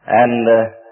And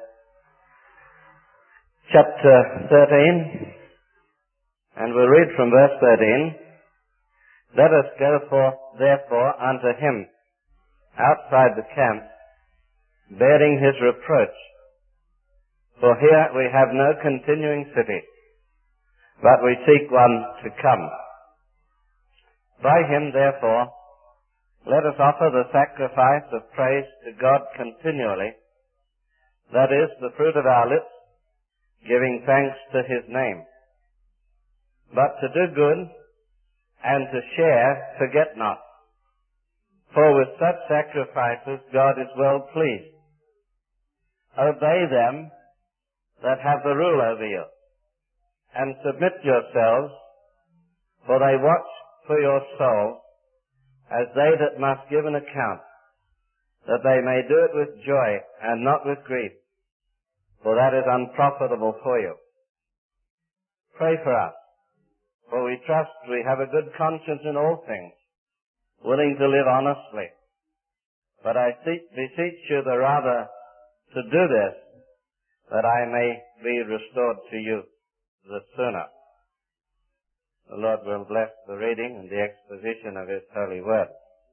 chapter 13, and we'll read from verse 13. Let us go forth therefore unto him outside the camp, bearing his reproach. For here we have no continuing city, but we seek one to come. By him therefore let us offer the sacrifice of praise to God continually, that is, the fruit of our lips, giving thanks to his name. But to do good and to share, forget not. For with such sacrifices God is well pleased. Obey them that have the rule over you, and submit yourselves, for they watch for your soul, as they that must give an account, that they may do it with joy and not with grief, for that is unprofitable for you. Pray for us, for we trust we have a good conscience in all things, willing to live honestly. But I beseech you the rather to do this, that I may be restored to you the sooner. The Lord will bless the reading and the exposition of his holy word.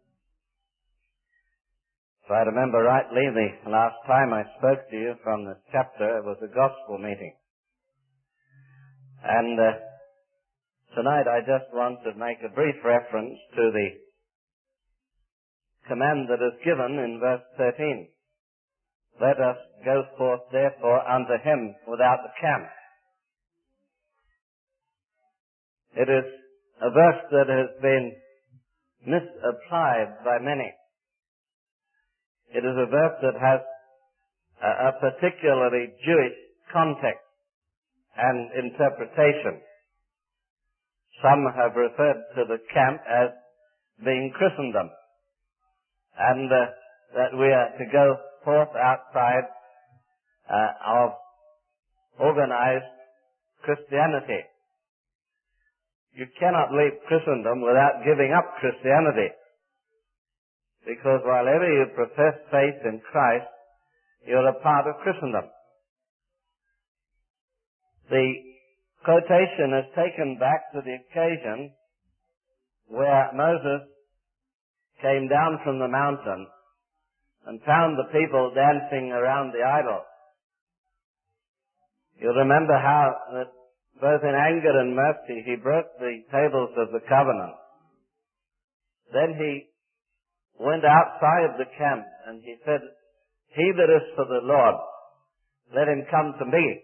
If I remember rightly, the last time I spoke to you from this chapter, it was a gospel meeting. And tonight I just want to make a brief reference to the command that is given in verse 13. Let us go forth therefore unto him without the camp. It is a verse that has been misapplied by many. It is a verse that has a particularly Jewish context and interpretation. Some have referred to the camp as being Christendom, and that we are to go forth outside of organized Christianity. You cannot leave Christendom without giving up Christianity, because while ever you profess faith in Christ, you're a part of Christendom. The quotation is taken back to the occasion where Moses came down from the mountain and found the people dancing around the idol. You remember how that both in anger and mercy he broke the tables of the covenant. Then he went outside the camp and he said, "He that is for the Lord, let him come to me."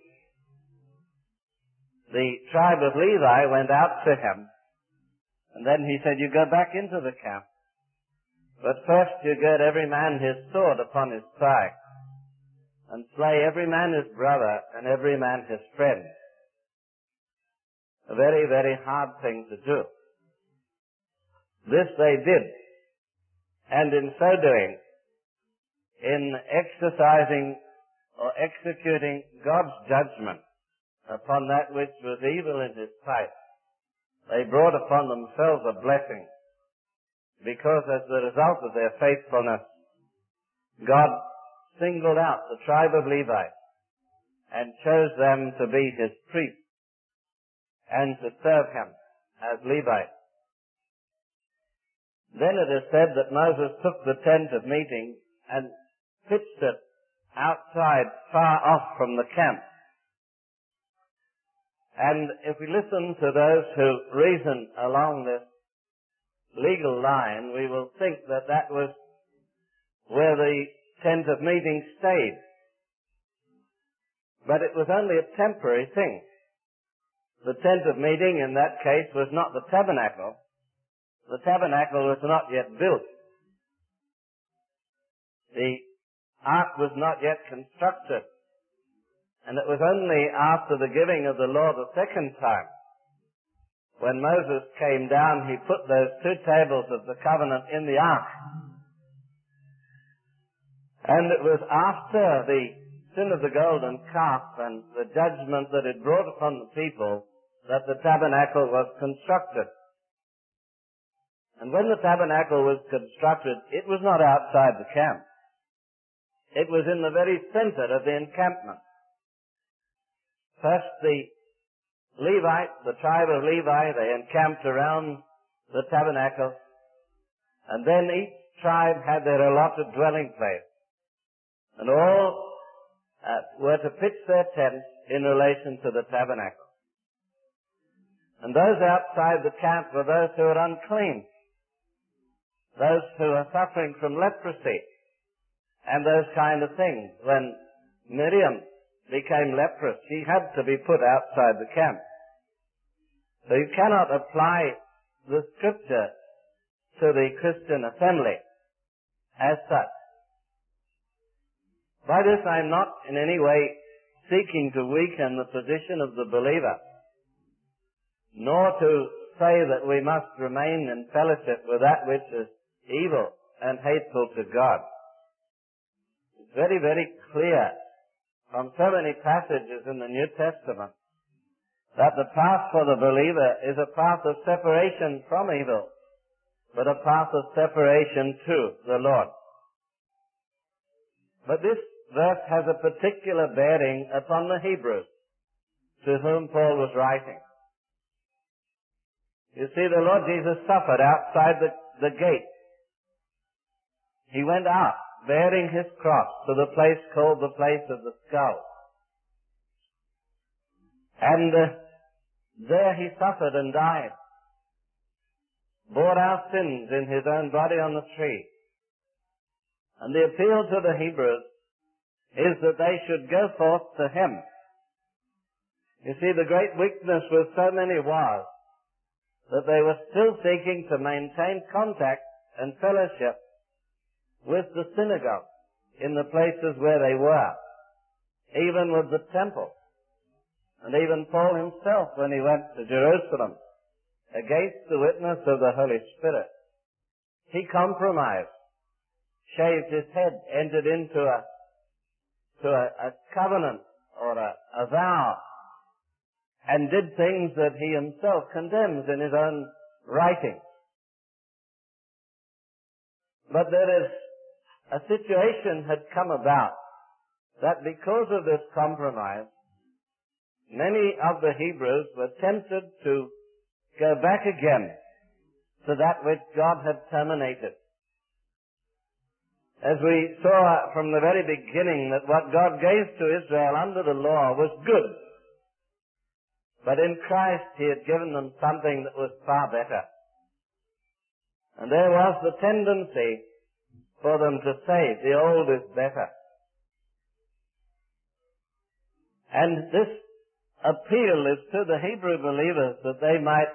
The tribe of Levi went out to him, and then he said, "You go back into the camp, but first you gird every man his sword upon his thigh, and slay every man his brother and every man his friend." A very, very hard thing to do. This they did, and in so doing, in exercising or executing God's judgment upon that which was evil in his sight, they brought upon themselves a blessing, because as the result of their faithfulness, God singled out the tribe of Levi and chose them to be his priests and to serve him as Levites. Then it is said that Moses took the tent of meeting and pitched it outside, far off from the camp. And if we listen to those who reason along this legal line, we will think that that was where the tent of meeting stayed. But it was only a temporary thing. The tent of meeting in that case was not the tabernacle. The tabernacle was not yet built. The ark was not yet constructed. And it was only after the giving of the law the second time, when Moses came down, he put those two tables of the covenant in the ark. And it was after the sin of the golden calf and the judgment that it brought upon the people that the tabernacle was constructed. And when the tabernacle was constructed, it was not outside the camp. it was in the very center of the encampment. First the Levite, the tribe of Levi, they encamped around the tabernacle, and then each tribe had their allotted dwelling place. And all were to pitch their tents in relation to the tabernacle. And those outside the camp were those who were unclean, those who were suffering from leprosy, and those kind of things. When Miriam became leprous, she had to be put outside the camp. So you cannot apply the scripture to the Christian assembly as such. By this I am not in any way seeking to weaken the position of the believer, nor to say that we must remain in fellowship with that which is evil and hateful to God. It's very, very clear from so many passages in the New Testament that the path for the believer is a path of separation from evil, but a path of separation to the Lord. But this verse has a particular bearing upon the Hebrews, to whom Paul was writing. You see, the Lord Jesus suffered outside the gate. He went out bearing his cross to the place called the place of the skull. And there he suffered and died, bore our sins in his own body on the tree. And the appeal to the Hebrews is that they should go forth to him. You see, the great weakness with so many was that they were still seeking to maintain contact and fellowship with the synagogue in the places where they were, even with the temple. And even Paul himself, when he went to Jerusalem against the witness of the Holy Spirit, he compromised, shaved his head, entered into a covenant or a vow, and did things that he himself condemns in his own writings. But there is a situation had come about that because of this compromise, many of the Hebrews were tempted to go back again to that which God had terminated. As we saw from the very beginning that what God gave to Israel under the law was good, but in Christ he had given them something that was far better. And there was the tendency for them to say, the old is better. And this appeal is to the Hebrew believers that they might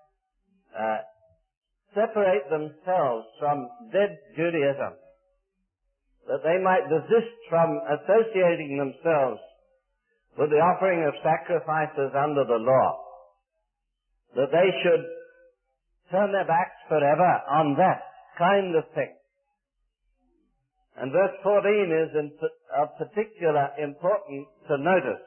separate themselves from dead Judaism, that they might desist from associating themselves with the offering of sacrifices under the law, that they should turn their backs forever on that kind of thing. And verse 14 is of particular importance to notice.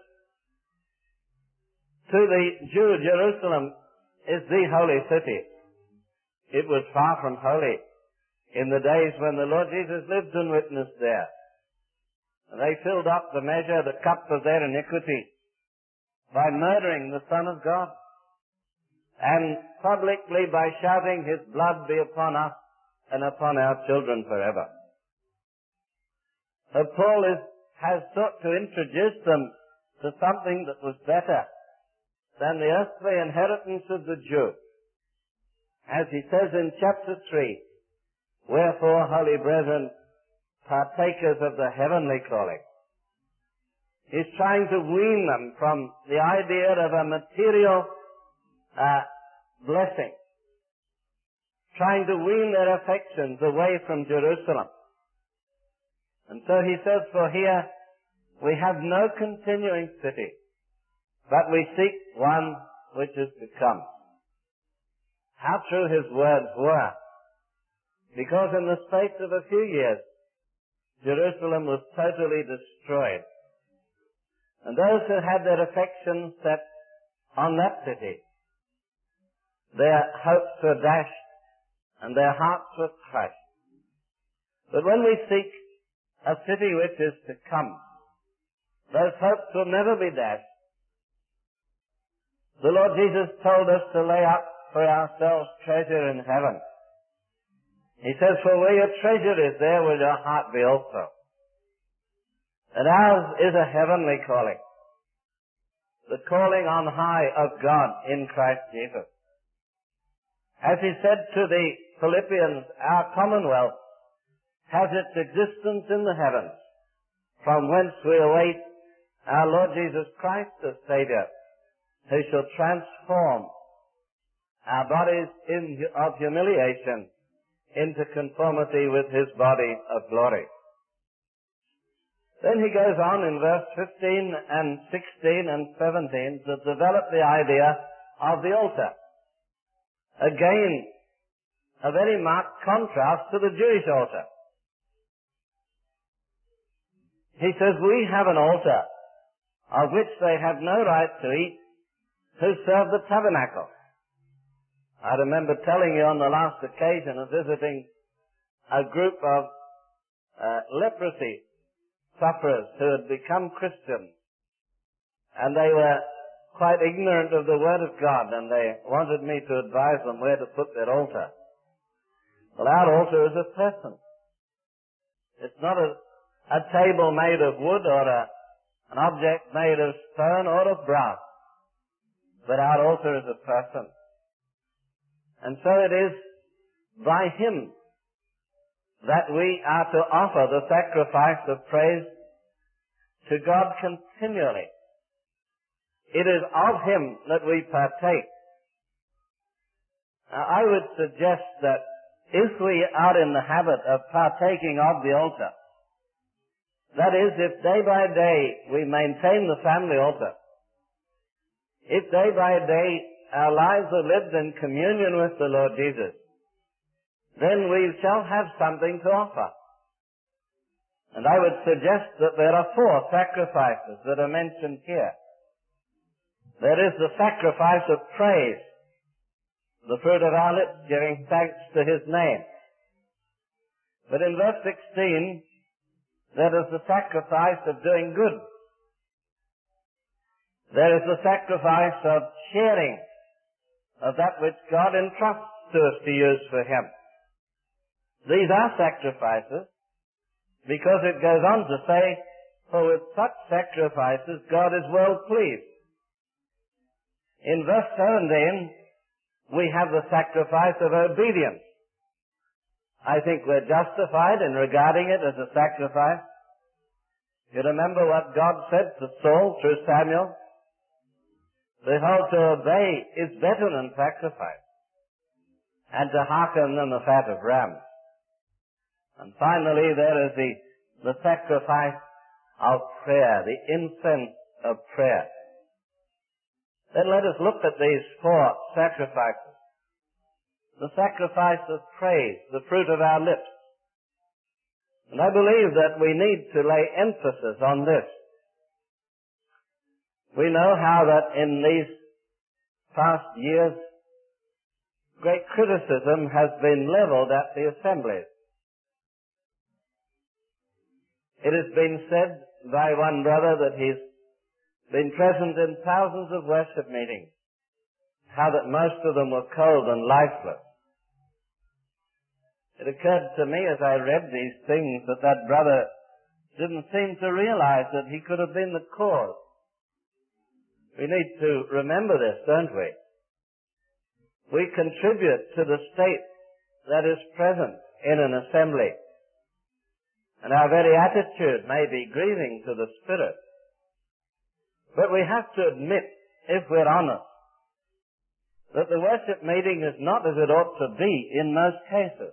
To the Jew, Jerusalem is the holy city. It was far from holy in the days when the Lord Jesus lived and witnessed there. And they filled up the measure, the cup of their iniquity, by murdering the Son of God, and publicly by shouting, his blood be upon us and upon our children forever. So Paul has sought to introduce them to something that was better than the earthly inheritance of the Jew. As he says in chapter 3, wherefore, holy brethren, partakers of the heavenly calling. He's trying to wean them from the idea of a material blessing, trying to wean their affections away from Jerusalem. And so he says, for here we have no continuing city, but we seek one which is to come. How true his words were, because in the space of a few years, Jerusalem was totally destroyed. And those who had their affections set on that city, their hopes were dashed and their hearts were crushed. But when we seek a city which is to come. Those hopes will never be dashed. The Lord Jesus told us to lay up for ourselves treasure in heaven. He says, for where your treasure is, there will your heart be also. And ours is a heavenly calling. The calling on high of God in Christ Jesus. As he said to the Philippians, our commonwealth has its existence in the heavens, from whence we await our Lord Jesus Christ as Saviour, who shall transform our bodies of humiliation into conformity with his body of glory. Then he goes on in verse 15 and 16 and 17 to develop the idea of the altar. Again, a very marked contrast to the Jewish altar. He says, we have an altar of which they have no right to eat who serve the tabernacle. I remember telling you on the last occasion of visiting a group of leprosy sufferers who had become Christians, and they were quite ignorant of the Word of God, and they wanted me to advise them where to put their altar. Well, our altar is a person. It's not a table made of wood or an object made of stone or of brass, but our altar is a person. And so it is by him that we are to offer the sacrifice of praise to God continually. It is of him that we partake. Now, I would suggest that if we are in the habit of partaking of the altar, that is, if day by day we maintain the family altar, if day by day our lives are lived in communion with the Lord Jesus, then we shall have something to offer. And I would suggest that there are 4 sacrifices that are mentioned here. There is the sacrifice of praise, the fruit of our lips giving thanks to his name. But in verse 16, there is the sacrifice of doing good. There is the sacrifice of sharing of that which God entrusts to us to use for him. These are sacrifices because it goes on to say, for with such sacrifices God is well pleased. In verse 17, we have the sacrifice of obedience. I think we're justified in regarding it as a sacrifice. You remember what God said to Saul through Samuel? Behold, to obey is better than sacrifice, and to hearken than the fat of rams. And finally, there is the sacrifice of prayer, the incense of prayer. Then let us look at these 4 sacrifices. The sacrifice of praise, the fruit of our lips. And I believe that we need to lay emphasis on this. We know how that in these past years, great criticism has been leveled at the assemblies. It has been said by one brother that he's been present in thousands of worship meetings, how that most of them were cold and lifeless. It occurred to me as I read these things that that brother didn't seem to realize that he could have been the cause. We need to remember this, don't we? We contribute to the state that is present in an assembly. And our very attitude may be grieving to the Spirit. But we have to admit, if we're honest, that the worship meeting is not as it ought to be in most cases.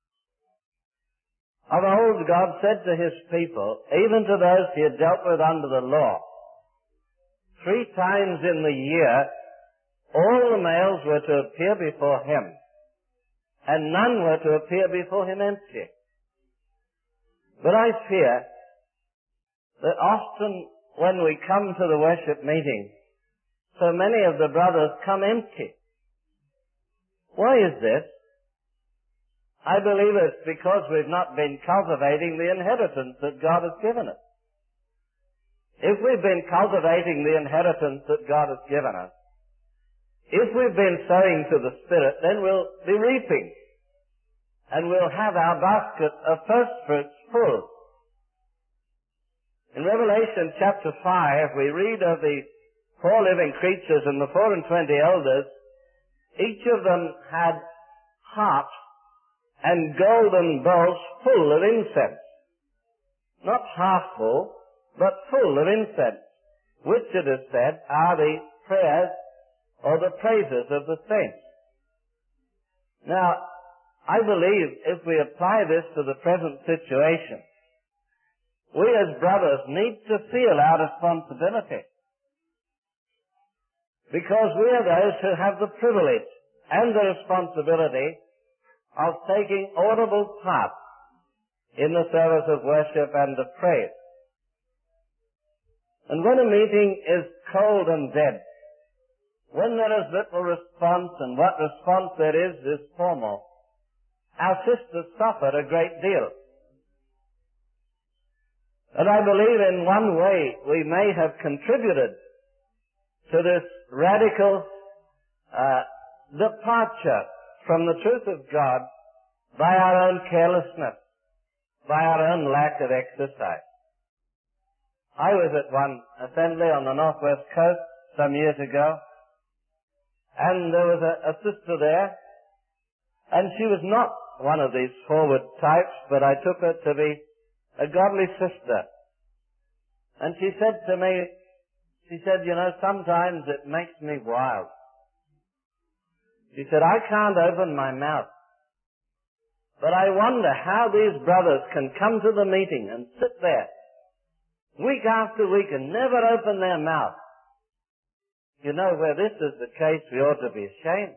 Of old, God said to his people, even to those he had dealt with under the law, 3 times in the year, all the males were to appear before him, and none were to appear before him empty. But I fear that often when we come to the worship meeting, so many of the brothers come empty. Why is this? I believe it's because we've not been cultivating the inheritance that God has given us. If we've been cultivating the inheritance that God has given us, if we've been sowing to the Spirit, then we'll be reaping. And we'll have our basket of first fruits full. In Revelation chapter 5, we read of the 4 living creatures and the 24 elders. Each of them had harps and golden bowls full of incense. Not half full, but full of incense, which it is said are the prayers or the praises of the saints. Now, I believe if we apply this to the present situation, we as brothers need to feel our responsibility. Because we are those who have the privilege and the responsibility of taking audible part in the service of worship and of praise. And when a meeting is cold and dead, when there is little response, and what response there is formal, our sisters suffer a great deal. And I believe in one way we may have contributed to this radical departure from the truth of God by our own carelessness, by our own lack of exercise. I was at one assembly on the northwest coast some years ago, and there was a sister there, and she was not one of these forward types, but I took her to be a godly sister. And she said to me, you know, sometimes it makes me wild. She said, I can't open my mouth, but I wonder how these brothers can come to the meeting and sit there week after week and never open their mouth. You know, where this is the case, we ought to be ashamed.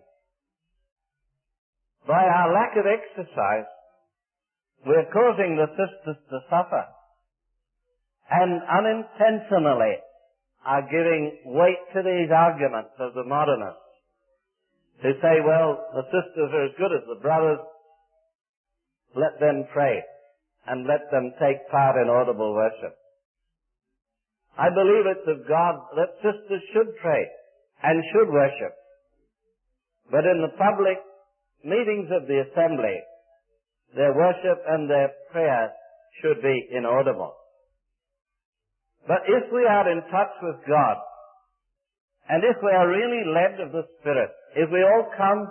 By our lack of exercise, we're causing the sisters to suffer, and unintentionally are giving weight to these arguments of the modernists who say, well, the sisters are as good as the brothers, let them pray and let them take part in audible worship. I believe it's of God that sisters should pray and should worship. But in the public meetings of the assembly, their worship and their prayer should be inaudible. But if we are in touch with God, and if we are really led of the Spirit, if we all come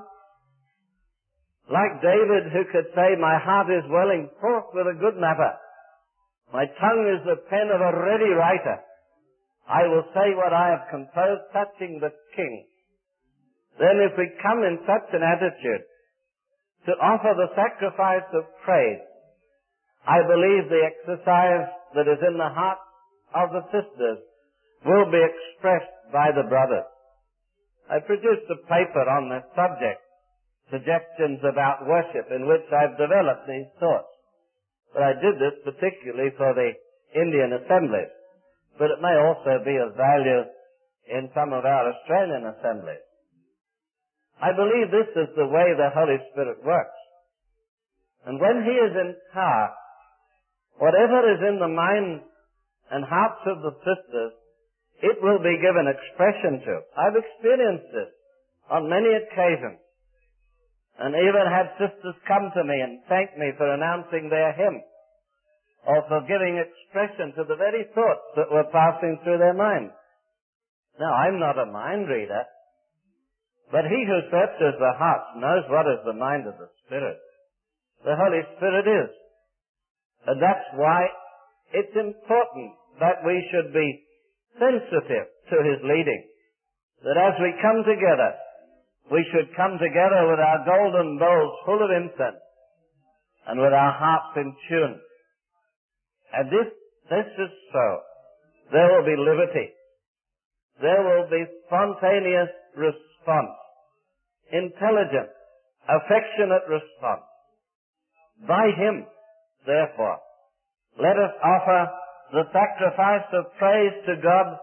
like David, who could say, my heart is welling forth with a good matter, my tongue is the pen of a ready writer, I will say what I have composed touching the King. Then if we come in such an attitude to offer the sacrifice of praise, I believe the exercise that is in the heart of the sisters will be expressed by the brothers. I produced a paper on this subject, Suggestions about Worship, in which I've developed these thoughts. But I did this particularly for the Indian assemblies. But it may also be of value in some of our Australian assemblies. I believe this is the way the Holy Spirit works. And when He is in power, whatever is in the minds and hearts of the sisters, it will be given expression to. I've experienced this on many occasions, and even had sisters come to me and thank me for announcing their hymn, or for giving expression to the very thoughts that were passing through their minds. Now, I'm not a mind reader, but He who searches the hearts knows what is the mind of the Spirit. The Holy Spirit is. And that's why it's important that we should be sensitive to His leading. That as we come together, we should come together with our golden bowls full of incense and with our harps in tune. And if this is so, there will be liberty. There will be spontaneous response, intelligent, affectionate response. By Him, therefore, let us offer the sacrifice of praise to God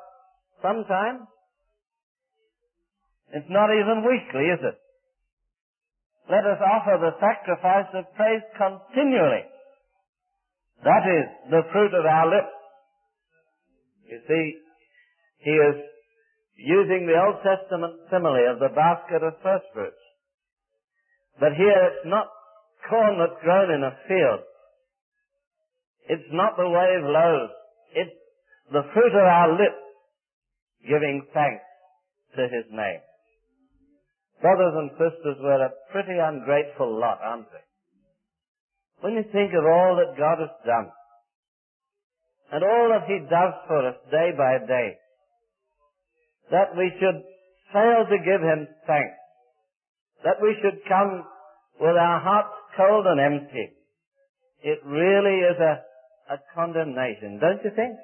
sometime. It's not even weekly, is it? let us offer the sacrifice of praise continually. That is the fruit of our lips. You see, he is using the Old Testament simile of the basket of first fruits. But here it's not corn that's grown in a field. It's not the wave loaves. It's the fruit of our lips giving thanks to his name. Brothers and sisters, we're a pretty ungrateful lot, aren't we? When you think of all that God has done, and all that he does for us day by day, that we should fail to give him thanks, that we should come with our hearts cold and empty, it really is a condemnation, don't you think?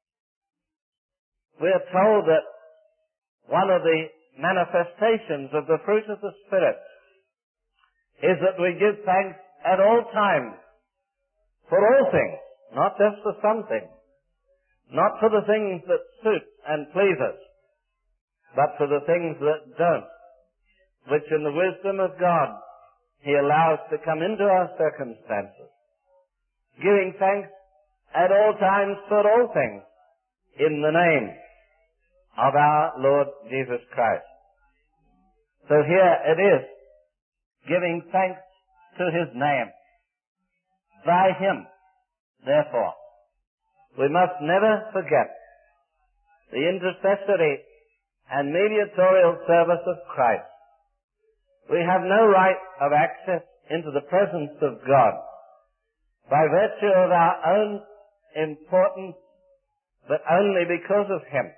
We are told that one of the manifestations of the fruit of the Spirit is that we give thanks at all times, for all things, not just for some things, not for the things that suit and please us, but for the things that don't, which in the wisdom of God he allows to come into our circumstances. Giving thanks at all times for all things in the name of our Lord Jesus Christ. So here it is, giving thanks to his name. By him, therefore, we must never forget the intercessory and mediatorial service of Christ. We have no right of access into the presence of God by virtue of our own importance, but only because of him.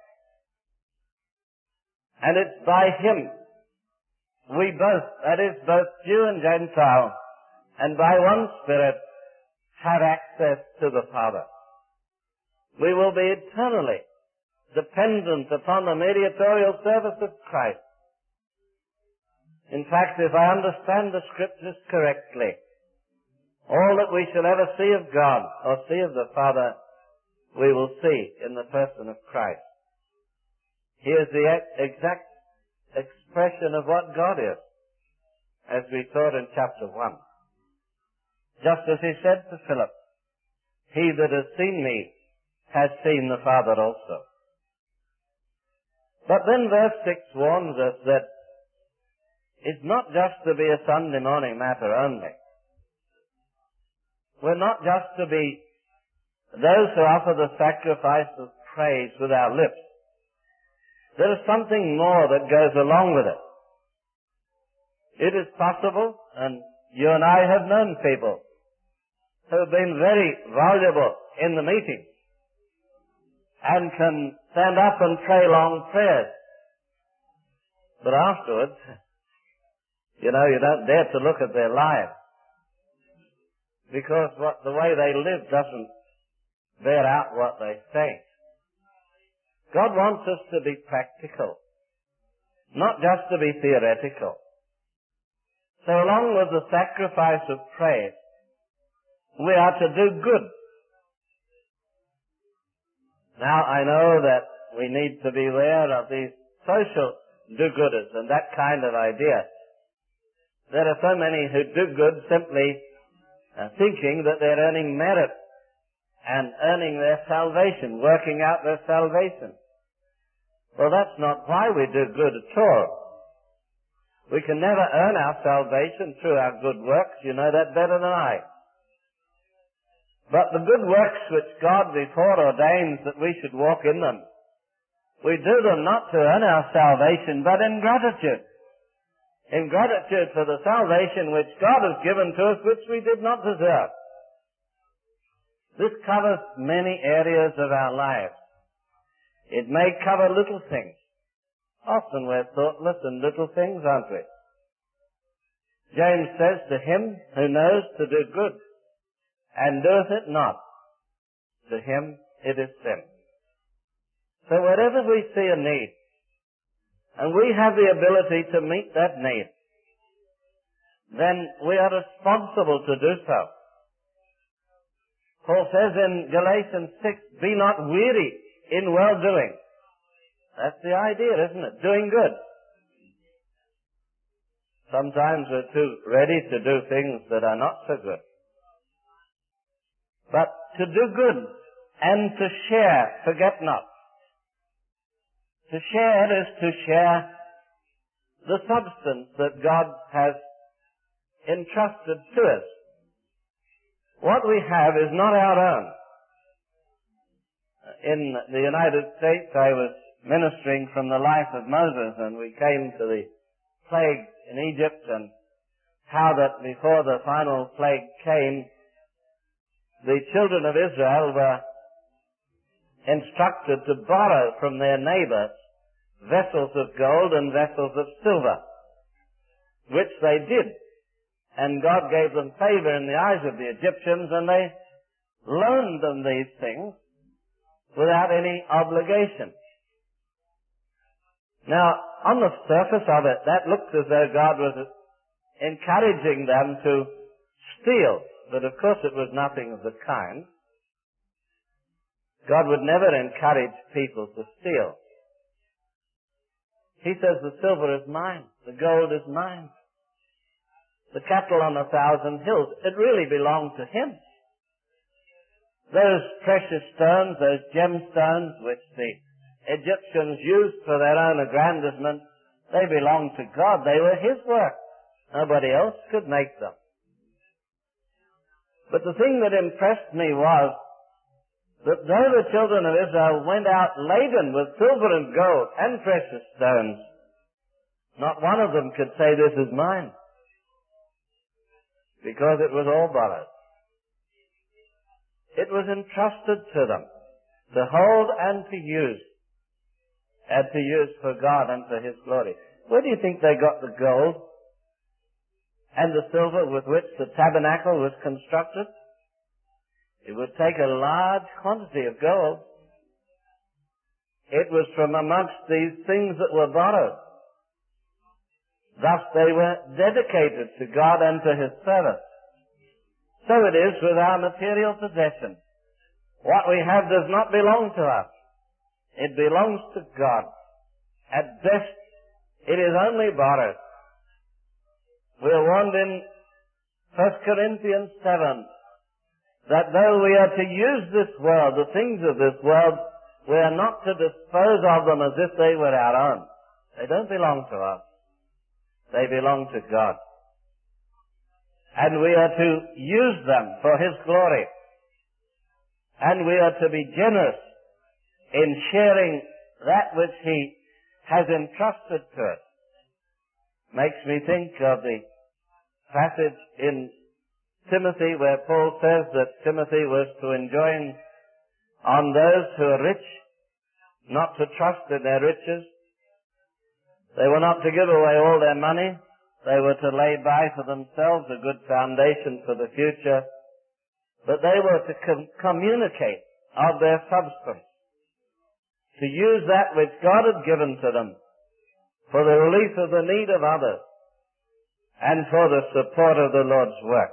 And it's by him we both, that is both Jew and Gentile, and by one Spirit, have access to the Father. We will be eternally dependent upon the mediatorial service of Christ. In fact, if I understand the Scriptures correctly, all that we shall ever see of God or see of the Father, we will see in the person of Christ. Here's the exact expression of what God is, as we saw in chapter 1. Just as he said to Philip, "He that has seen me has seen the Father also." But then verse 6 warns us that it's not just to be a Sunday morning matter only. We're not just to be those who offer the sacrifice of praise with our lips. There is something more that goes along with it. It is possible, and you and I have known people who have been very valuable in the meeting and can stand up and pray long prayers. But afterwards, you don't dare to look at their lives, because the way they live doesn't bear out what they say. God wants us to be practical, not just to be theoretical. So along with the sacrifice of praise, we are to do good. Now I know that we need to be aware of these social do-gooders and that kind of idea. There are so many who do good simply thinking that they're earning merit and earning their salvation, working out their salvation. Well, that's not why we do good at all. We can never earn our salvation through our good works. You know that better than I. But the good works which God before ordains that we should walk in them, we do them not to earn our salvation, but in gratitude. In gratitude for the salvation which God has given to us, which we did not deserve. This covers many areas of our lives. It may cover little things. Often we're thoughtless in little things, aren't we? James says, "To him who knows to do good, and doeth it not, to him it is sin." So wherever we see a need, and we have the ability to meet that need, then we are responsible to do so. Paul says in Galatians 6, "Be not weary in well-doing." That's the idea, isn't it? Doing good. Sometimes we're too ready to do things that are not so good. But to do good and to share, forget not. To share is to share the substance that God has entrusted to us. What we have is not our own. In the United States, I was ministering from the life of Moses, and we came to the plague in Egypt, and how that before the final plague came, the children of Israel were instructed to borrow from their neighbors vessels of gold and vessels of silver, which they did. And God gave them favor in the eyes of the Egyptians, and they loaned them these things without any obligation. Now, on the surface of it, that looked as though God was encouraging them to steal, but of course it was nothing of the kind. God would never encourage people to steal. He says, the silver is mine, the gold is mine, the cattle on 1,000 hills, it really belonged to Him. Those precious stones, those gemstones which the Egyptians used for their own aggrandizement, they belonged to God. They were His work. Nobody else could make them. But the thing that impressed me was that though the children of Israel went out laden with silver and gold and precious stones, not one of them could say, this is mine, because it was all borrowed. It was entrusted to them to hold and to use for God and for His glory. Where do you think they got the gold and the silver with which the tabernacle was constructed? It would take a large quantity of gold. It was from amongst these things that were borrowed. Thus they were dedicated to God and to His service. So it is with our material possessions. What we have does not belong to us. It belongs to God. At best, it is only borrowed. We are warned in 1 Corinthians 7 that though we are to use this world, the things of this world, we are not to dispose of them as if they were our own. They don't belong to us. They belong to God. And we are to use them for His glory. And we are to be generous in sharing that which He has entrusted to us. Makes me think of the passage in Timothy where Paul says that Timothy was to enjoin on those who are rich not to trust in their riches. They were not to give away all their money. They were to lay by for themselves a good foundation for the future. But they were to communicate of their substance, to use that which God had given to them for the relief of the need of others and for the support of the Lord's work.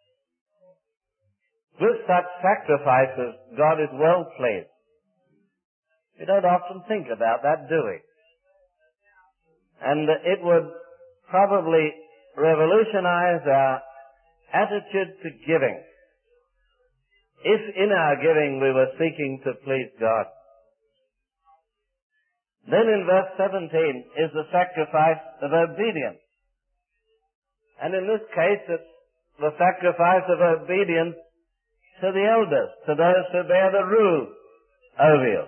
With such sacrifices, God is well pleased. We don't often think about that, do we? And it would probably revolutionize our attitude to giving if in our giving we were seeking to please God. Then in verse 17 is the sacrifice of obedience. And in this case it's the sacrifice of obedience to the elders, to those who bear the rule over you.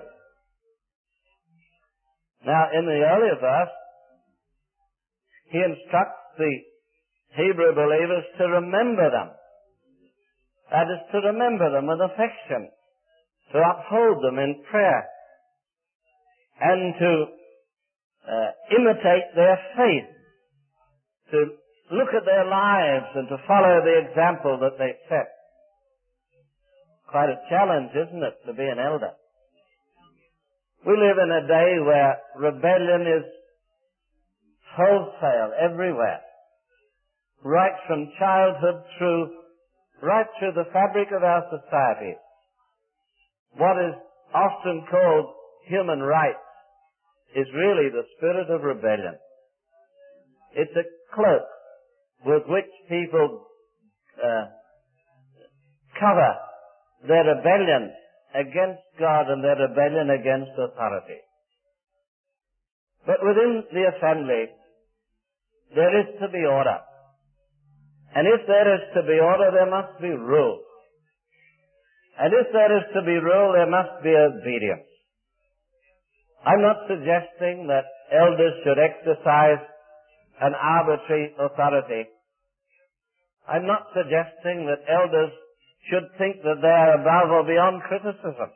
Now in the earlier verse, he instructs the Hebrew believers to remember them. That is, to remember them with affection, to uphold them in prayer, and to imitate their faith, to look at their lives and to follow the example that they set. Quite a challenge, isn't it, to be an elder? We live in a day where rebellion is wholesale everywhere, right from childhood right through the fabric of our society. What is often called human rights is really the spirit of rebellion. It's a cloak with which people cover their rebellion against God and their rebellion against authority. But within the assembly, there is to be order. And if there is to be order, there must be rule. And if there is to be rule, there must be obedience. I'm not suggesting that elders should exercise an arbitrary authority. I'm not suggesting that elders should think that they are above or beyond criticism.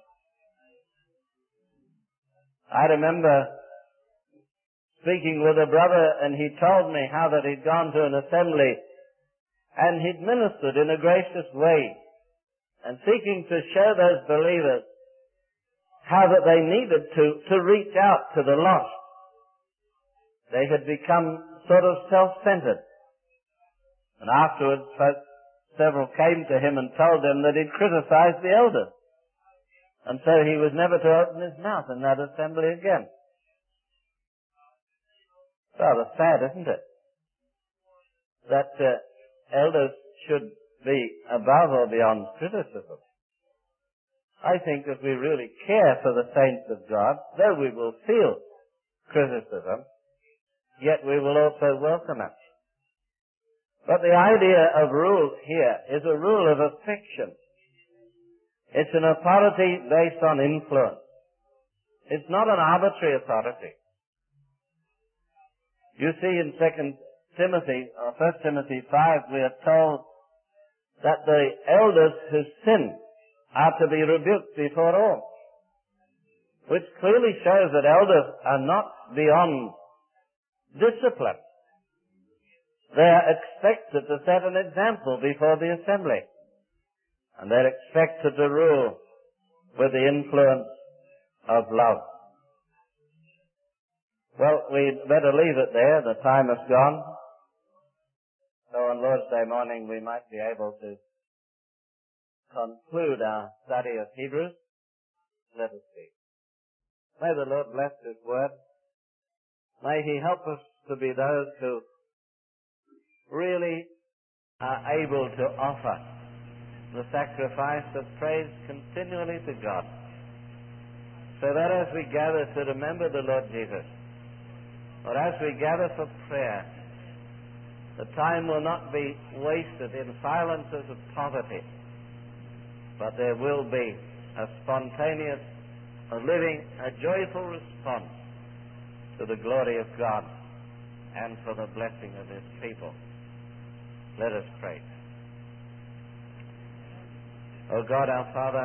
I remember speaking with a brother, and he told me how that he'd gone to an assembly and he'd ministered in a gracious way and seeking to show those believers how that they needed to reach out to the lost. They had become sort of self-centered. And afterwards, several came to him and told him that he'd criticized the elders. And so he was never to open his mouth in that assembly again. Rather sad, isn't it? That elders should be above or beyond criticism. I think that we really care for the saints of God, though we will feel criticism, yet we will also welcome it. But the idea of rule here is a rule of affection. It's an authority based on influence. It's not an arbitrary authority. You see in 2 Timothy, or 1 Timothy 5, we are told that the elders who sin are to be rebuked before all, which clearly shows that elders are not beyond discipline. They are expected to set an example before the assembly, and they're expected to rule with the influence of love. Well, we'd better leave it there. The time has gone. So on Lord's Day morning we might be able to conclude our study of Hebrews. Let us see. May the Lord bless His word. May He help us to be those who really are able to offer the sacrifice of praise continually to God, so that as we gather to remember the Lord Jesus, or as we gather for prayer, the time will not be wasted in silences of poverty, but there will be a spontaneous, a living, a joyful response to the glory of God and for the blessing of His people. Let us pray. O God, our Father,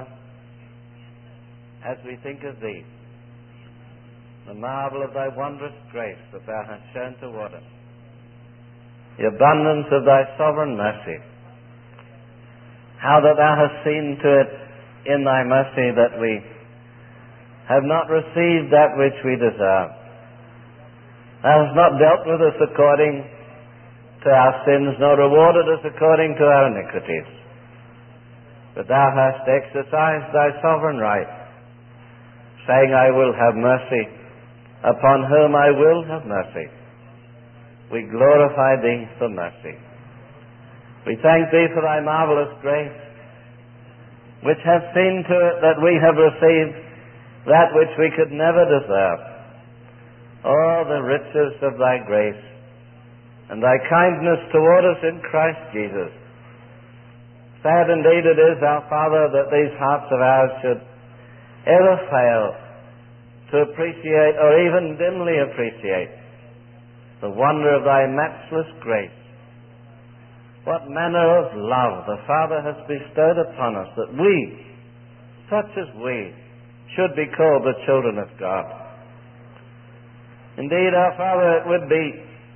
as we think of Thee, the marvel of Thy wondrous grace that Thou hast shown toward us, the abundance of Thy sovereign mercy, how that Thou hast seen to it in Thy mercy that we have not received that which we deserve. Thou hast not dealt with us according to our sins, nor rewarded us according to our iniquities. But Thou hast exercised Thy sovereign right, saying, I will have mercy upon whom I will have mercy. We glorify Thee for mercy. We thank Thee for Thy marvelous grace, which has seen to it that we have received that which we could never deserve. Oh, the riches of Thy grace and Thy kindness toward us in Christ Jesus. Sad indeed it is, our Father, that these hearts of ours should ever fail to appreciate, or even dimly appreciate, the wonder of Thy matchless grace. What manner of love the Father has bestowed upon us, that we, such as we, should be called the children of God. Indeed, our Father, it would be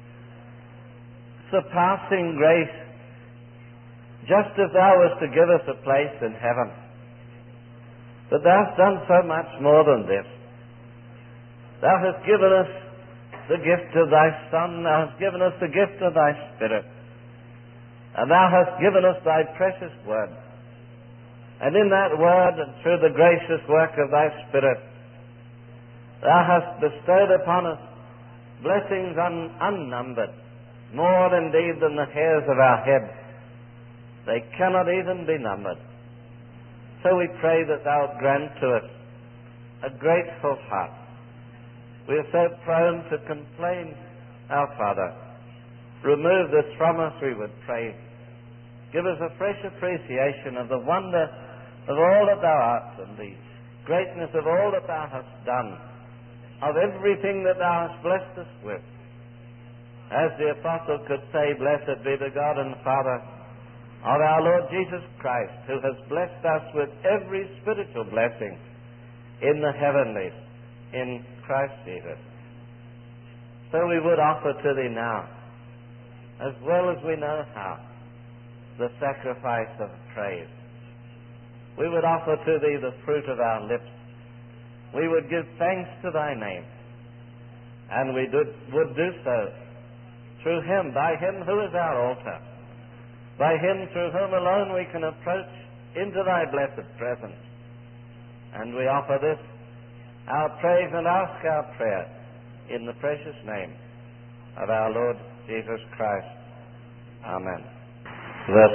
surpassing grace just if Thou wast to give us a place in heaven. But Thou hast done so much more than this. Thou hast given us the gift of Thy Son. Thou hast given us the gift of Thy Spirit. And Thou hast given us Thy precious Word. And in that Word and through the gracious work of Thy Spirit, Thou hast bestowed upon us blessings unnumbered, more indeed than the hairs of our head. They cannot even be numbered. So we pray that thou grant to us a grateful heart. We are so prone to complain, our Father. Remove this from us, we would pray. Give us a fresh appreciation of the wonder of all that thou art and the greatness of all that thou hast done, of everything that thou hast blessed us with. As the apostle could say, blessed be the God and Father of our Lord Jesus Christ, who has blessed us with every spiritual blessing in the heavenlies, in Christ Jesus. So we would offer to thee now, as well as we know how, the sacrifice of praise. We would offer to thee the fruit of our lips. We would give thanks to thy name, and we would do so through him, by him who is our altar, by him through whom alone we can approach into thy blessed presence. And we offer this, our praise, and ask our prayer in the precious name of our Lord Jesus Christ. Amen. Verse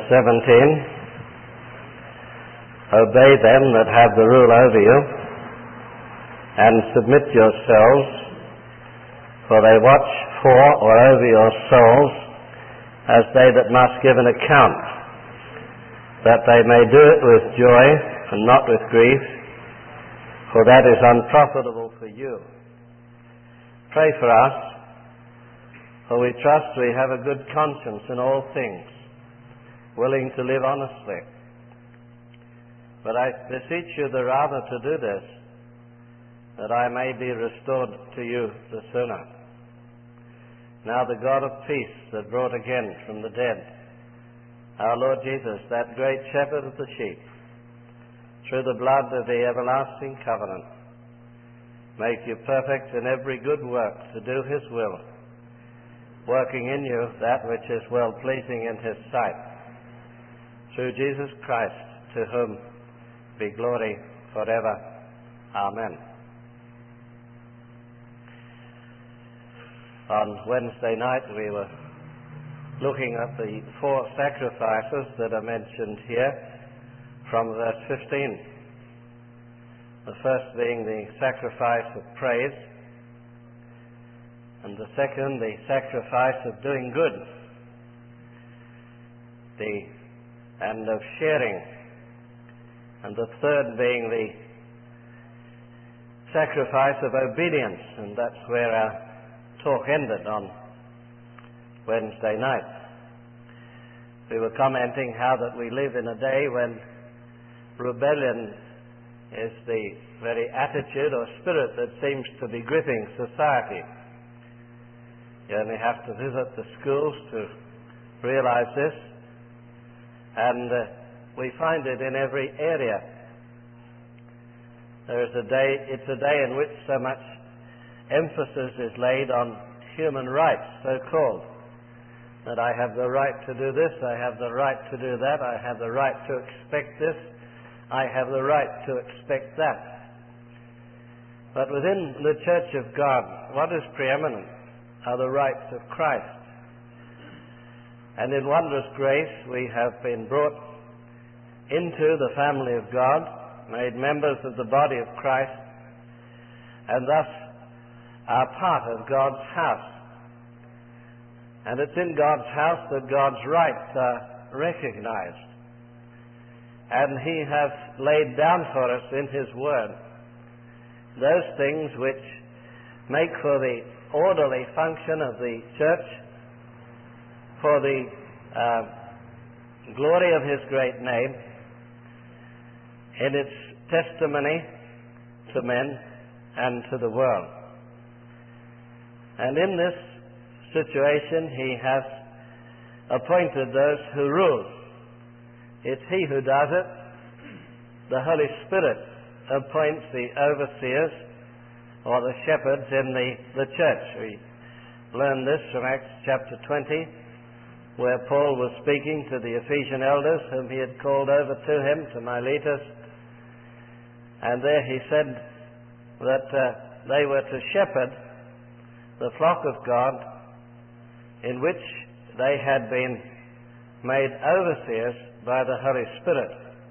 17, obey them that have the rule over you, and submit yourselves, for they watch for or over your souls, as they that must give an account, that they may do it with joy and not with grief, for that is unprofitable for you. Pray for us, for we trust we have a good conscience in all things, willing to live honestly. But I beseech you the rather to do this, that I may be restored to you the sooner. Now the God of peace that brought again from the dead our Lord Jesus, that great shepherd of the sheep, through the blood of the everlasting covenant, make you perfect in every good work to do his will, working in you that which is well-pleasing in his sight, through Jesus Christ, to whom be glory forever. Amen. On Wednesday night we were looking at the 4 sacrifices that are mentioned here from verse 15. The first being the sacrifice of praise, and the second the sacrifice of doing good, and of sharing, and the third being the sacrifice of obedience, and that's where our talk ended on Wednesday night. We were commenting how that we live in a day when rebellion is the very attitude or spirit that seems to be gripping society. You only have to visit the schools to realize this, and we find it in every area. It's a day in which so much emphasis is laid on human rights, so-called, that I have the right to do this, I have the right to do that, I have the right to expect this, I have the right to expect that. But within the Church of God, what is preeminent are the rights of Christ. And in wondrous grace we have been brought into the family of God, made members of the body of Christ, and thus are part of God's house. And it's in God's house that God's rights are recognized. And he has laid down for us in his word those things which make for the orderly function of the church, for the glory of his great name, in its testimony to men and to the world. And in this situation he has appointed those who rule. It's he who does it. The Holy Spirit appoints the overseers or the shepherds in the church. We learn this from Acts chapter 20, where Paul was speaking to the Ephesian elders whom he had called over to him, to Miletus, and there he said that they were to shepherd the flock of God, in which they had been made overseers by the Holy Spirit.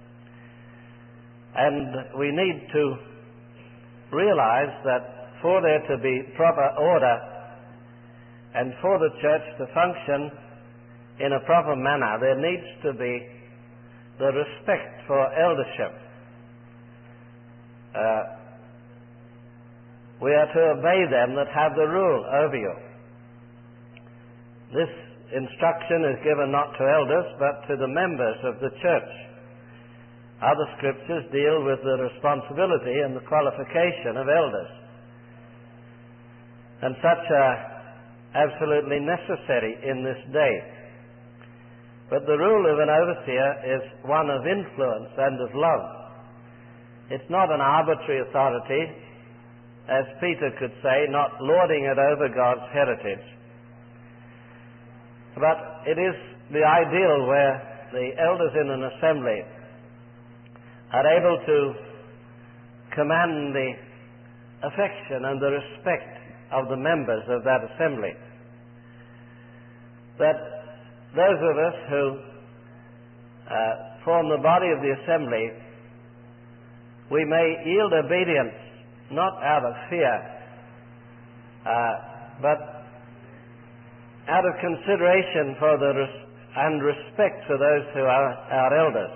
And we need to realize that for there to be proper order and for the church to function in a proper manner, there needs to be the respect for eldership. We are to obey them that have the rule over you. This instruction is given not to elders, but to the members of the church. Other scriptures deal with the responsibility and the qualification of elders. And such are absolutely necessary in this day. But the rule of an overseer is one of influence and of love. It's not an arbitrary authority, as Peter could say, not lording it over God's heritage. But it is the ideal where the elders in an assembly are able to command the affection and the respect of the members of that assembly. That those of us who form the body of the assembly, we may yield obedience not out of fear, but out of consideration for and respect for those who are our elders.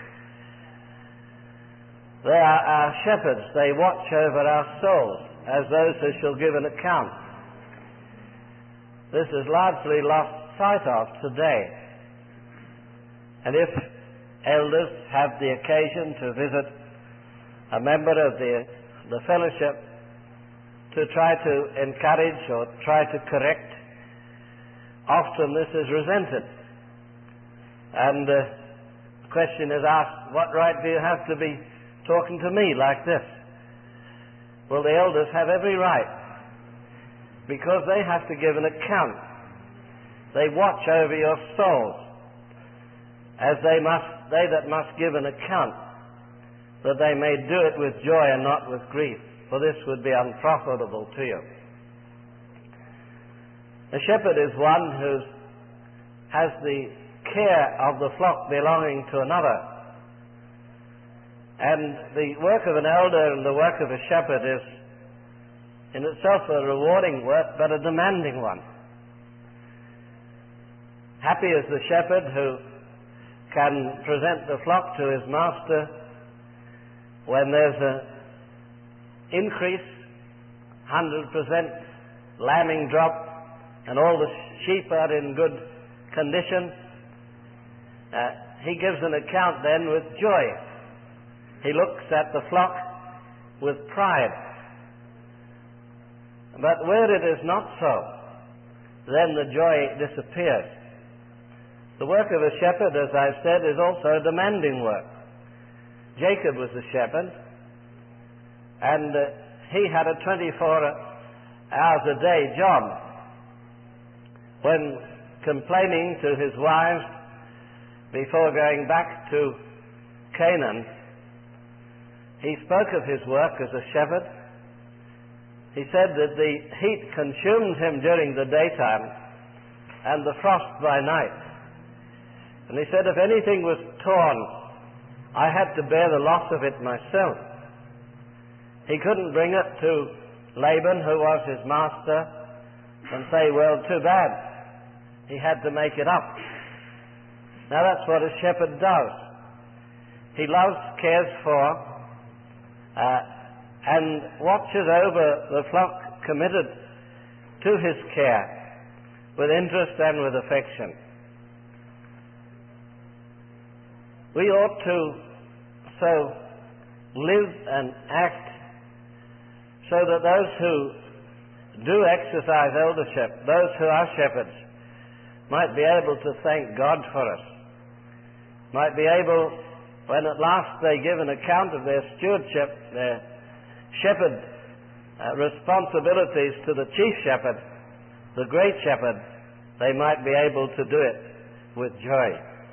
They are our shepherds. They watch over our souls as those who shall give an account. This is largely lost sight of today. And if elders have the occasion to visit a member of the fellowship to try to encourage or try to correct, often this is resented. And the question is asked, what right do you have to be talking to me like this? Well, the elders have every right, because they have to give an account. They watch over your souls, as they that must give an account, that they may do it with joy and not with grief, for this would be unprofitable to you. A shepherd is one who has the care of the flock belonging to another. And the work of an elder and the work of a shepherd is in itself a rewarding work, but a demanding one. Happy is the shepherd who can present the flock to his master when there's an increase, 100% lambing drop, and all the sheep are in good condition. He gives an account then with joy. He looks at the flock with pride. But where it is not so, then the joy disappears. The work of a shepherd, as I've said, is also a demanding work. Jacob was a shepherd, and he had a 24 hours a day job. When complaining to his wives before going back to Canaan, he spoke of his work as a shepherd. He said that the heat consumed him during the daytime and the frost by night. And he said if anything was torn, I had to bear the loss of it myself. He couldn't bring it to Laban, who was his master, and say, well, too bad. He had to make it up. Now that's what a shepherd does. He loves, cares for, and watches over the flock committed to his care with interest and with affection. We ought to so live and act so that those who do exercise eldership, those who are shepherds, might be able to thank God for us, might be able, when at last they give an account of their stewardship, their shepherd responsibilities to the chief shepherd, the great shepherd, they might be able to do it with joy.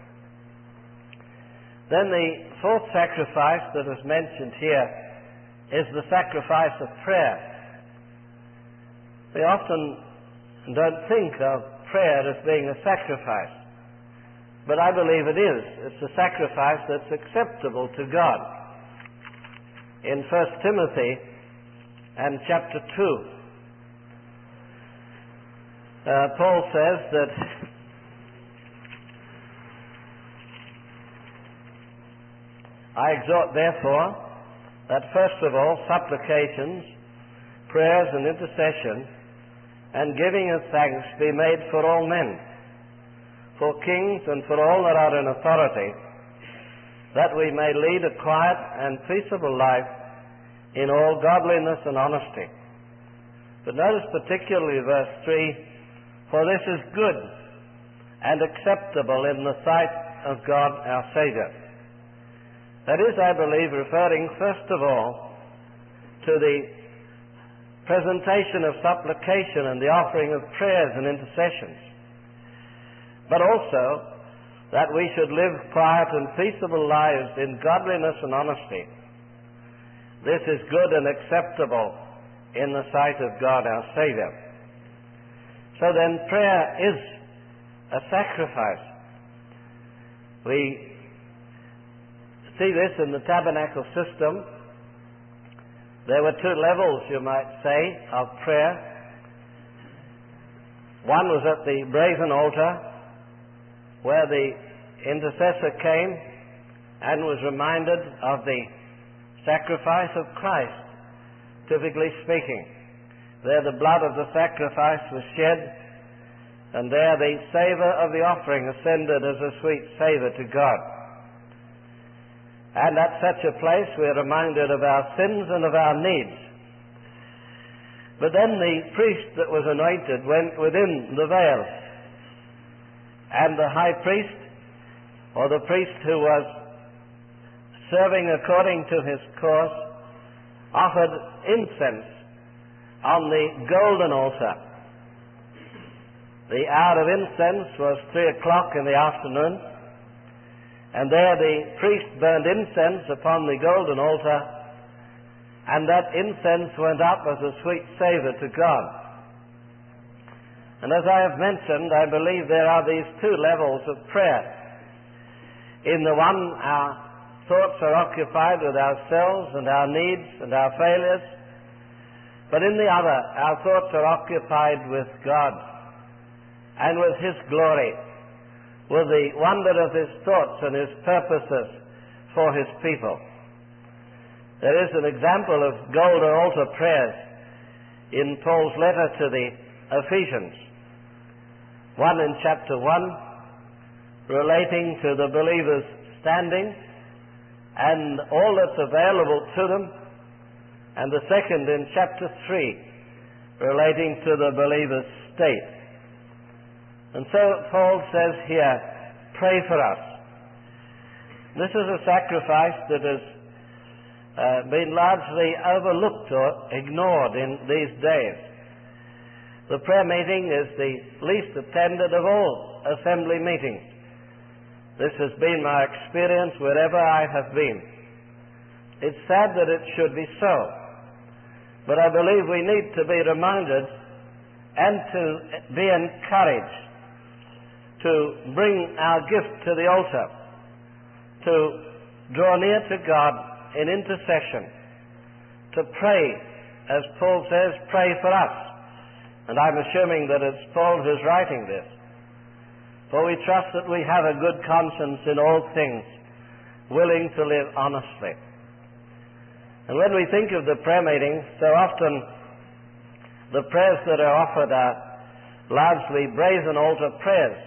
Then the fourth sacrifice that is mentioned here is the sacrifice of prayer. We often don't think of prayer as being a sacrifice. But I believe it is. It's a sacrifice that's acceptable to God. In 1 Timothy and chapter 2, Paul says that I exhort therefore that first of all supplications, prayers and intercession and giving of thanks be made for all men, for kings and for all that are in authority, that we may lead a quiet and peaceable life in all godliness and honesty. But notice particularly verse 3, for this is good and acceptable in the sight of God our Saviour. That is, I believe, referring first of all to the presentation of supplication and the offering of prayers and intercessions, but also that we should live quiet and peaceable lives in godliness and honesty. This is good and acceptable in the sight of God our Saviour. So then prayer is a sacrifice. We see this in the tabernacle system. There were two levels, you might say, of prayer. One was at the brazen altar, where the intercessor came and was reminded of the sacrifice of Christ, typically speaking. There the blood of the sacrifice was shed, and there the savour of the offering ascended as a sweet savour to God. And at such a place we are reminded of our sins and of our needs. But then the priest that was anointed went within the veil, and the high priest, or the priest who was serving according to his course, offered incense on the golden altar. The hour of incense was 3 o'clock in the afternoon, and there the priest burned incense upon the golden altar, and that incense went up as a sweet savour to God. And as I have mentioned, I believe there are these two levels of prayer. In the one, our thoughts are occupied with ourselves and our needs and our failures, but in the other, our thoughts are occupied with God and with His glory, with the wonder of His thoughts and His purposes for His people. There is an example of golden altar prayers in Paul's letter to the Ephesians. One in chapter 1, relating to the believers' standing and all that's available to them, and the second in chapter 3, relating to the believer's state. And so Paul says here, pray for us. This is a sacrifice that has been largely overlooked or ignored in these days. The prayer meeting is the least attended of all assembly meetings. This has been my experience wherever I have been. It's sad that it should be so. But I believe we need to be reminded and to be encouraged to bring our gift to the altar, to draw near to God in intercession, to pray, as Paul says, pray for us. And I'm assuming that it's Paul who's writing this. For we trust that we have a good conscience in all things, willing to live honestly. And when we think of the prayer meeting, so often the prayers that are offered are largely brazen altar prayers.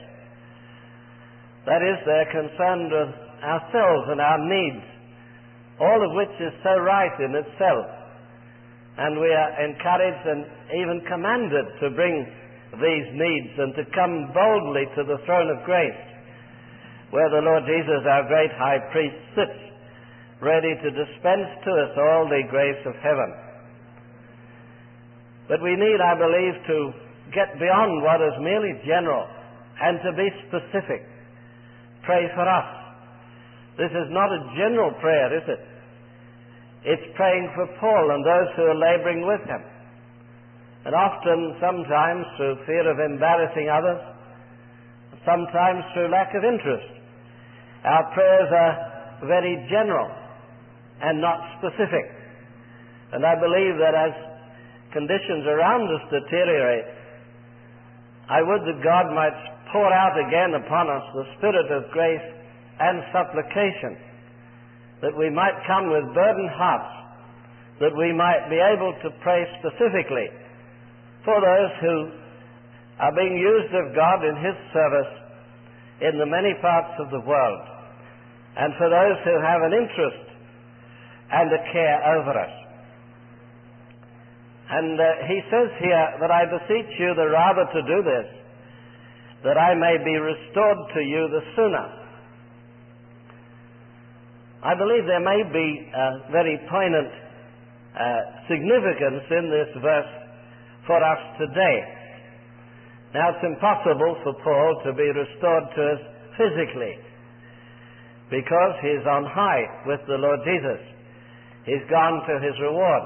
That is, they're concerned with ourselves and our needs, all of which is so right in itself. And we are encouraged and even commanded to bring these needs and to come boldly to the throne of grace, where the Lord Jesus, our great high priest, sits, ready to dispense to us all the grace of heaven. But we need, I believe, to get beyond what is merely general and to be specific. Pray for us. This is not a general prayer, is it? It's praying for Paul and those who are laboring with him. And often, sometimes through fear of embarrassing others, sometimes through lack of interest, our prayers are very general and not specific. And I believe that as conditions around us deteriorate, I would that God might pour out again upon us the spirit of grace and supplication, that we might come with burdened hearts, that we might be able to pray specifically for those who are being used of God in His service in the many parts of the world, and for those who have an interest and a care over us. And he says here that I beseech you the rather to do this, that I may be restored to you the sooner. I believe there may be a very poignant significance in this verse for us today. Now, it's impossible for Paul to be restored to us physically, because he's on high with the Lord Jesus. He's gone to his reward.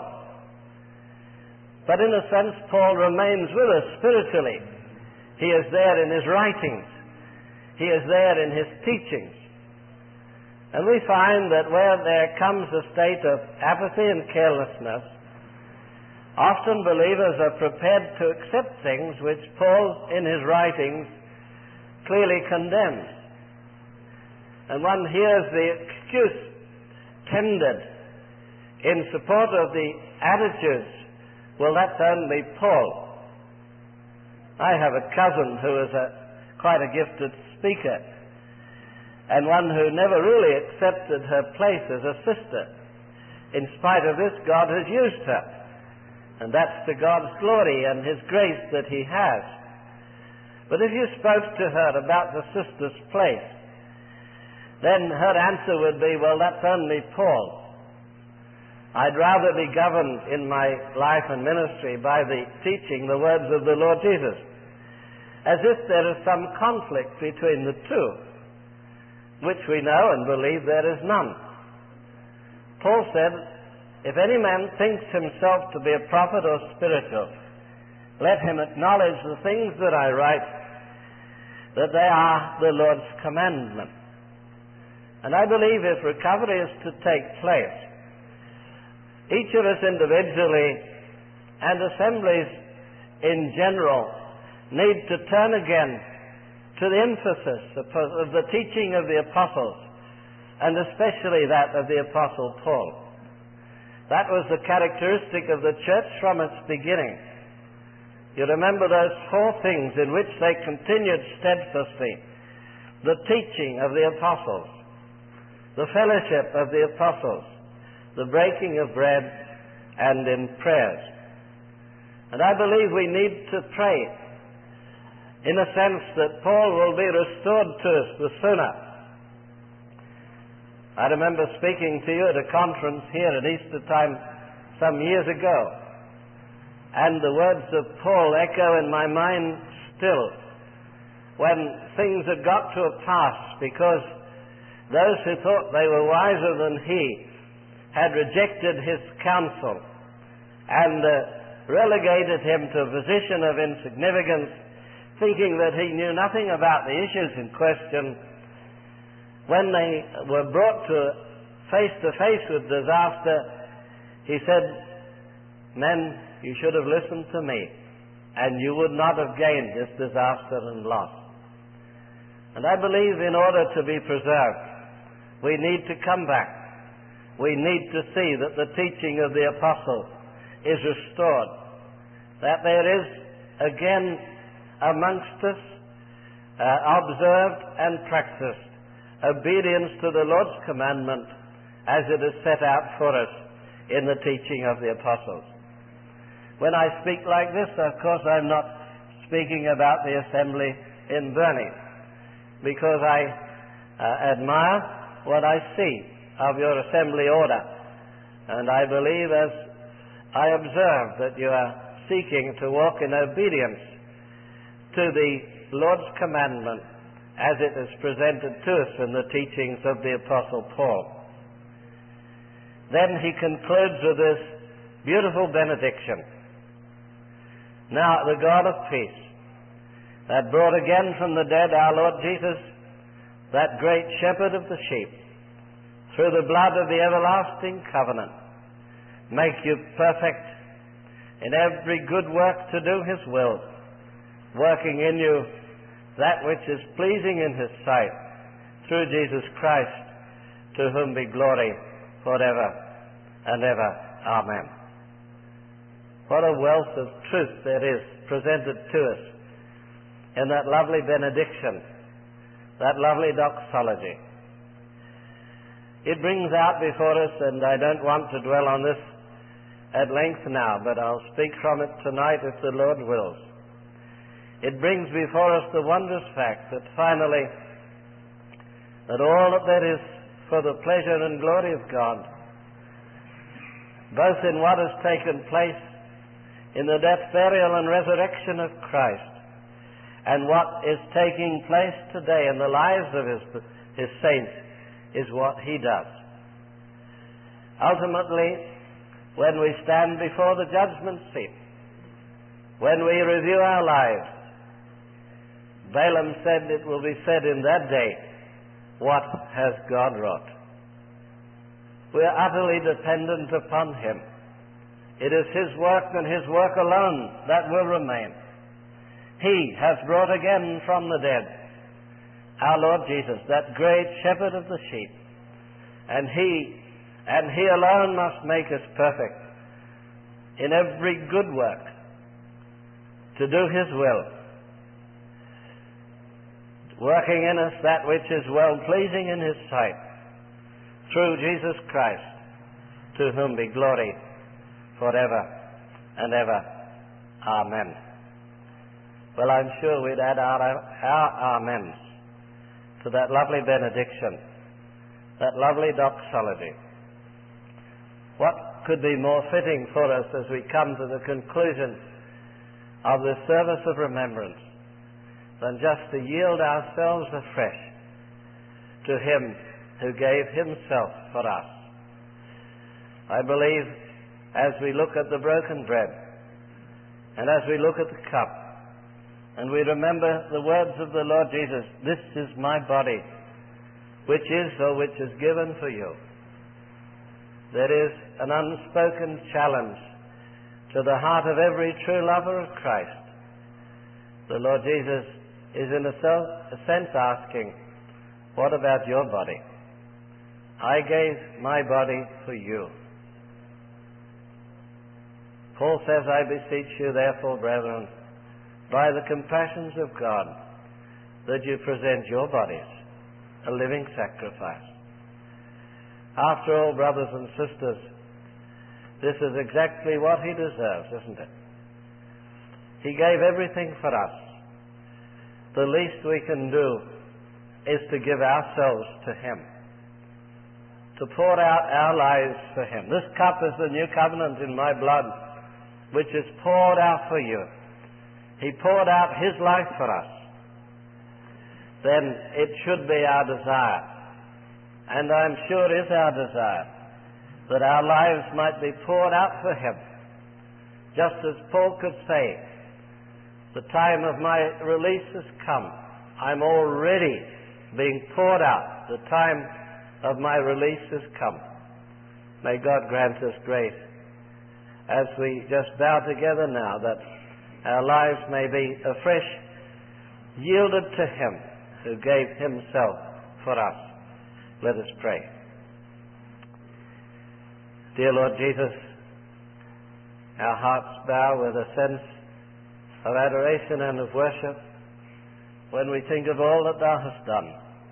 But in a sense, Paul remains with us spiritually. He is there in his writings. He is there in his teachings. And we find that where there comes a state of apathy and carelessness, often believers are prepared to accept things which Paul, in his writings, clearly condemns. And one hears the excuse tendered in support of the attitudes, well, that's only Paul. I have a cousin who is quite a gifted speaker, and one who never really accepted her place as a sister. In spite of this, God has used her. And that's to God's glory and His grace that He has. But if you spoke to her about the sister's place, then her answer would be, well, that's only Paul. I'd rather be governed in my life and ministry by the teaching, the words of the Lord Jesus, as if there is some conflict between the two, which we know and believe there is none. Paul said, if any man thinks himself to be a prophet or spiritual, let him acknowledge the things that I write, that they are the Lord's commandment. And I believe if recovery is to take place, each of us individually and assemblies in general need to turn again to the emphasis of the teaching of the apostles, and especially that of the Apostle Paul. That was the characteristic of the church from its beginning. You remember those four things in which they continued steadfastly: the teaching of the apostles, the fellowship of the apostles, the breaking of bread, and in prayers. And I believe we need to pray in a sense that Paul will be restored to us the sooner. I remember speaking to you at a conference here at Easter time some years ago, and the words of Paul echo in my mind still, when things had got to a pass because those who thought they were wiser than he had rejected his counsel and relegated him to a position of insignificance, thinking that he knew nothing about the issues in question. When they were brought to face with disaster, he said, men, you should have listened to me, and you would not have gained this disaster and loss. And I believe in order to be preserved, we need to come back. We need to see that the teaching of the apostles is restored, that there is again amongst us observed and practiced obedience to the Lord's commandment as it is set out for us in the teaching of the apostles. When I speak like this, of course, I'm not speaking about the assembly in Burnie, because I admire what I see of your assembly order, and I believe, as I observe, that you are seeking to walk in obedience to the Lord's commandment as it is presented to us in the teachings of the Apostle Paul. Then he concludes with this beautiful benediction. Now the God of peace, that brought again from the dead our Lord Jesus, that great shepherd of the sheep, through the blood of the everlasting covenant, make you perfect in every good work to do his will, working in you that which is pleasing in his sight, through Jesus Christ, to whom be glory forever and ever. Amen. What a wealth of truth there is presented to us in that lovely benediction, that lovely doxology. It brings out before us, and I don't want to dwell on this at length now, but I'll speak from it tonight if the Lord wills. It brings before us the wondrous fact that finally, that all that there is for the pleasure and glory of God, both in what has taken place in the death, burial, and resurrection of Christ, and what is taking place today in the lives of his saints, is what he does. Ultimately, when we stand before the judgment seat, when we review our lives, Balaam said it will be said in that day, what has God wrought? We are utterly dependent upon him. It is his work and his work alone that will remain. He has brought again from the dead our Lord Jesus, that great shepherd of the sheep, and he alone must make us perfect in every good work to do his will, working in us that which is well-pleasing in his sight, through Jesus Christ, to whom be glory forever and ever. Amen. Well, I'm sure we'd add our amens to that lovely benediction, that lovely doxology. What could be more fitting for us as we come to the conclusion of this service of remembrance than just to yield ourselves afresh to him who gave himself for us. I believe as we look at the broken bread and as we look at the cup and we remember the words of the Lord Jesus, this is my body, which is or which is given for you, there is an unspoken challenge to the heart of every true lover of Christ. The Lord Jesus is in a sense asking, what about your body? I gave my body for you. Paul says, I beseech you therefore, brethren, by the compassions of God, that you present your bodies a living sacrifice. After all, brothers and sisters, this is exactly what he deserves, isn't it? He gave everything for us. The least we can do is to give ourselves to him, to pour out our lives for him. This cup is the new covenant in my blood, which is poured out for you. He poured out his life for us. Then it should be our desire, and I'm sure is our desire, that our lives might be poured out for him. Just as Paul could say, the time of my release has come. I'm already being poured out. The time of my release has come. May God grant us grace as we just bow together now, that our lives may be afresh yielded to him who gave himself for us. Let us pray. Dear Lord Jesus, our hearts bow with a sense of adoration and of worship when we think of all that thou hast done.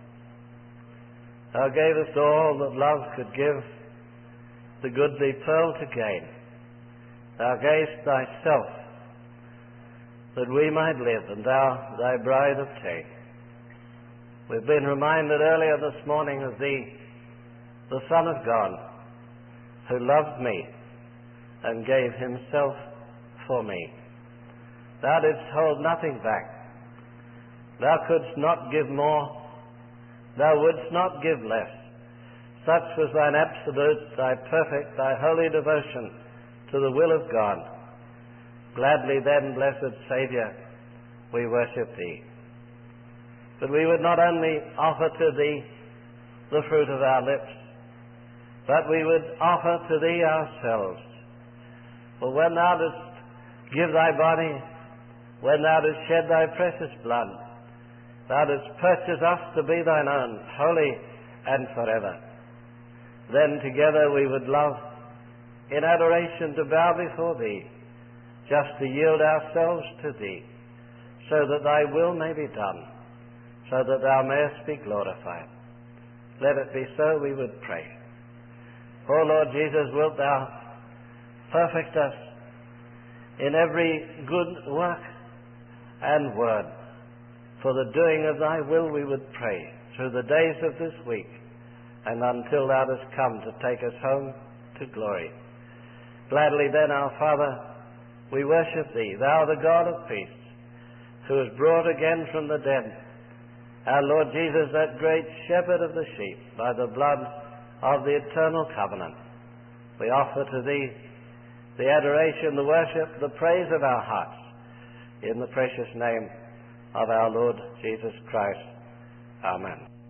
Thou gavest all that love could give, the goodly pearl to gain. Thou gavest thyself that we might live, and thou thy bride obtain. We've been reminded earlier this morning of thee, the Son of God, who loved me and gave himself for me. Thou didst hold nothing back. Thou couldst not give more. Thou wouldst not give less. Such was thine absolute, thy perfect, thy holy devotion to the will of God, Gladly then, blessed Saviour, we worship Thee. But we would not only offer to Thee the fruit of our lips, but we would offer to Thee ourselves. For when Thou didst give Thy body, when Thou didst shed Thy precious blood, Thou didst purchase us to be Thine own, holy and forever. Then together we would love, in adoration, to bow before Thee, just to yield ourselves to Thee, so that Thy will may be done, so that Thou mayest be glorified. Let it be so, we would pray. O Lord Jesus, wilt Thou perfect us in every good work and word. For the doing of Thy will we would pray through the days of this week, and until Thou dost come to take us home to glory. Gladly then, our Father, we worship Thee, Thou the God of peace, who hast brought again from the dead our Lord Jesus, that great shepherd of the sheep, by the blood of the eternal covenant. We offer to Thee the adoration, the worship, the praise of our hearts, in the precious name of our Lord Jesus Christ. Amen.